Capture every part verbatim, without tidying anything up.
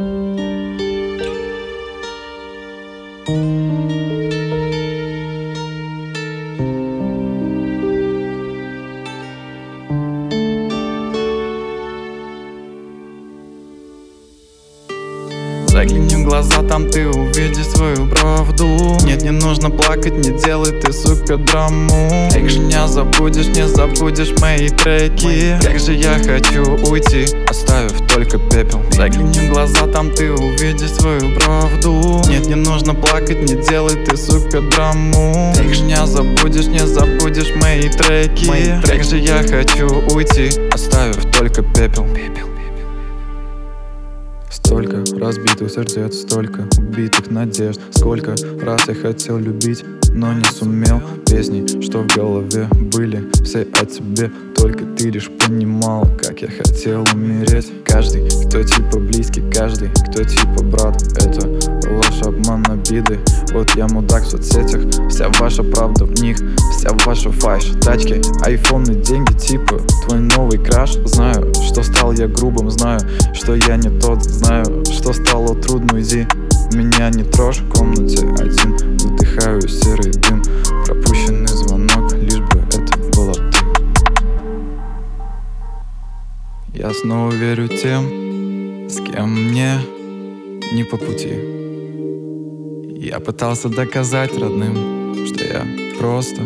Загляни в глаза, там ты увидишь свою правду. Нет, не нужно плакать, не делай ты, сука, драму. Как же не забудешь, не забудешь мои треки. Как же я хочу уйти, оставив только пепел. Загляни в глаза, там ты увидишь свою правду. Нет, не нужно плакать, не делай ты, сука, драму. Как же не забудешь, не забудешь мои треки. Как же я хочу уйти, оставив только пепел. Столько разбитых сердец, столько убитых надежд. Сколько раз я хотел любить, но не сумел. Песни, что в голове были, все о тебе. Только ты лишь понимал, как я хотел умереть. Каждый, кто типа близкий, каждый, кто типа брат. Это ложь, обман, обиды. Вот я мудак в соцсетях, вся ваша правда в них, вся ваша фальшь. Тачки, айфоны, деньги, типа твой новый краш. Знаю, что стал я грубым, знаю, что я не тот. Знаю, что стало трудно, уйди, меня не трожь. В комнате один, вдыхаю серый дым. Пропущенный звонок, лишь бы это была ты. Я снова верю тем, с кем мне не по пути. Я пытался доказать родным, что я просто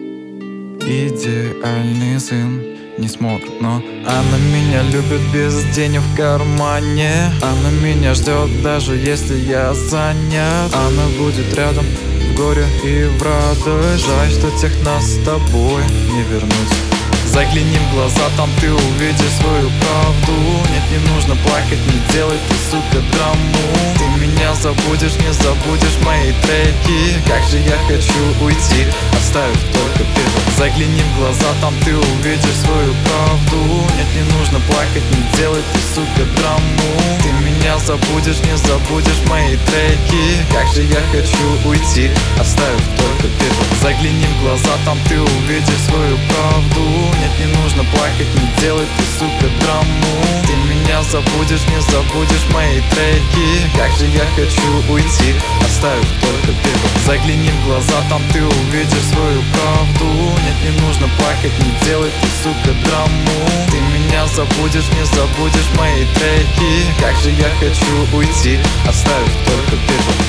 идеальный сын. Не смог, но она меня любит без денег в кармане. Она меня ждет, даже если я занят. Она будет рядом в горе и в радость. Жаль, что тех нас с тобой не вернуть. Загляни в глаза, там ты увидишь свою правду. Нет, не нужно плакать, не делай ты, сука, драму. Ты меня забудешь, не забудешь мои треки. Как же я хочу уйти, оставив только пепел. Загляни в глаза, там ты увидишь свою правду. Нет, не нужно плакать, не делай ты, сука, драму. Ты меня забудешь, не забудешь мои треки. Как же я хочу уйти, оставив только пепел. Загляни в глаза, там ты увидишь свою правду. Нет, не нужно плакать, не делай ты, сука, драму. Ты меня забудешь, не забудешь мои треки. Как же я хочу уйти, оставив только пепел. Загляни в глаза, там ты увидишь свою правду. Нет, не нужно плакать, не делай ты, сука, драму. Ты меня забудешь, не забудешь мои треки. Как же я хочу уйти, оставив только пепел.